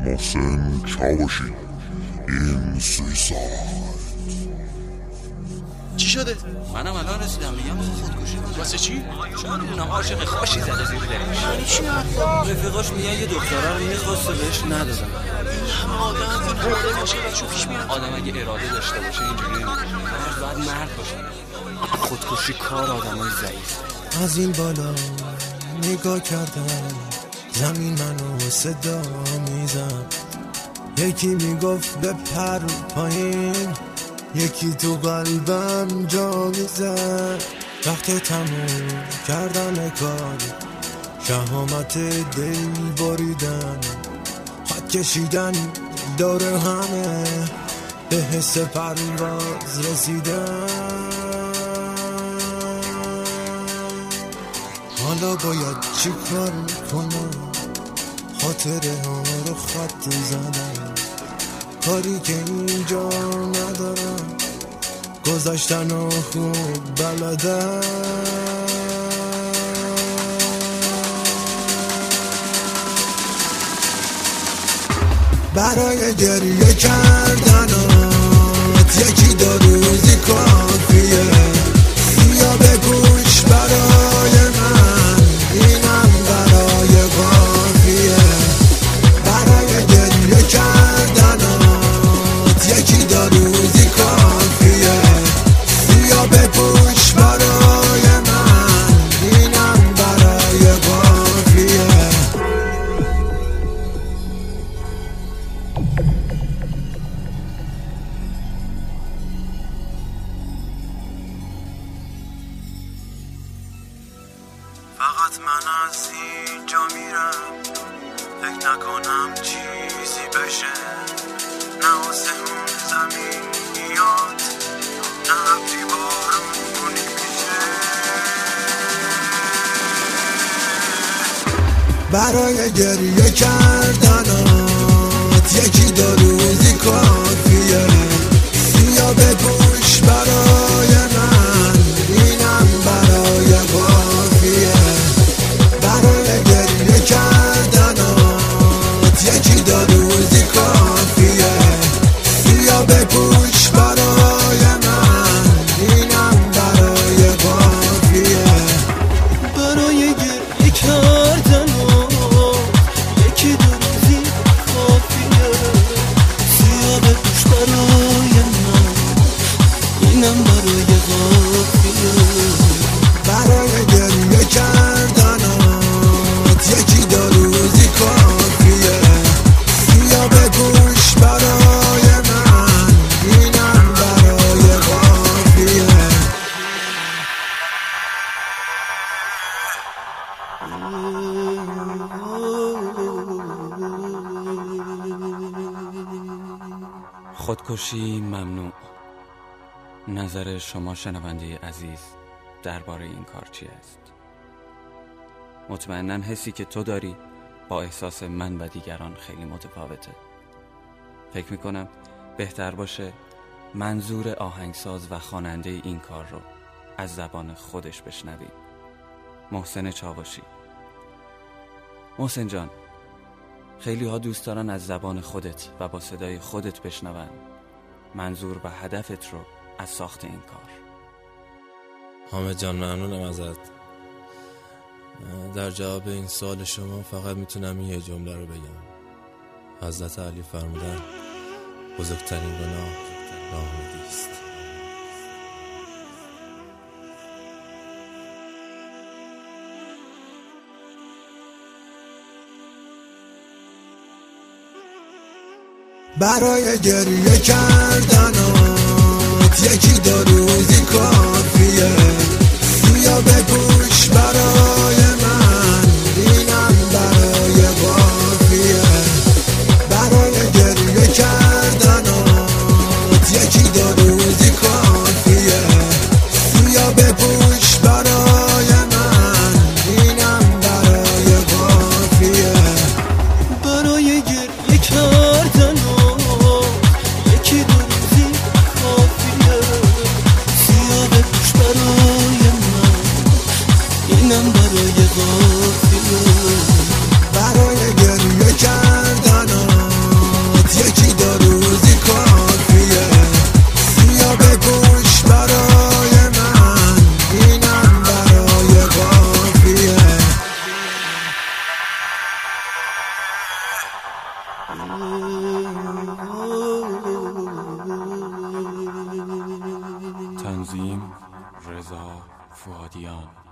محسن چاوشی این سویساید. چی شده؟ منم الان رسیدم میگم خودکشی کنه. واسه چی؟ چون میدونم عاشق خاشی زده زیر دلش. یعنی چی رفیقاش میگن یه دختره رو میخواسته بهش ندادن. آدم اراده باشه و چو پیش میاد. آدم اگه اراده داشته باشه اینجوری نمیشه. باید مرد باشه. خودکشی کار آدمای ضعیف. از این بالا نگاه کردم زمین منو صدا میزد، یکی میگفت بپر پایین، یکی تو قلبم جا میزد. وقت تموم کردن کار، شهامت دل بریدن، خط کشیدن دور همه، به حس پرواز رسیدن. حالا باید چی کار کنم؟ خاطره ها رو خط زدم، کاری که اینجا ندارم، گذاشتن و خوب بلدم. برای گریه کردنات یکی دو روزی کافیه، یا بگوش برای من، اینم برای کافیه. برای گریه کردنات یکی دو روزی کافیه، یا بگوش برای من، اینم برای کافیه. فقط من از اینجا میرم، فکر نکنم چیزی بشه، نه آسمون زمین میاد، نه ابری بارونی میشه. برای گریه کردنات یکی دو روزی کافیه، یا بگوش برای من، اینم برای کافیه. برای گریه کردنات یکی دو روزی کافیه، یا بگوش برای من، اینم برای کافیه. برای گریه کردنات یکی دو روزی کافیه، یا بگوش برای من، اینم برای کافیه. برای گریه کردنات یکی دو روزی کافیه، یا بگوش برای من، اینم برای کافیه. خودکشی ممنوع. نظر شما شنونده عزیز درباره این کار چی است؟ مطمئناً حسی که تو داری با احساس من و دیگران خیلی متفاوته. فکر میکنم بهتر باشه منظور آهنگساز و خواننده این کار رو از زبان خودش بشنویم. محسن چاوشی. محسن جان، خیلی ها دوست دارن از زبان خودت و با صدای خودت بشنون منظور و هدفت رو از ساخت این کار. حامد جان ممنونم ازت. در جواب این سوال شما فقط میتونم یه جمله رو بگم. حضرت علی فرمودن بزرگترین گناه ناامیدی است. برای گریه کردنات یکی دو روزی کافیه، یا بگوش برای من، اینم برای کافیه. برای گریه کردنات یکی دو روزی کافیه، یا بگوش برای من، اینم برای کافیه. برای گریه کردنات یکی دو روزی کافیه، یا رضا فؤادیان.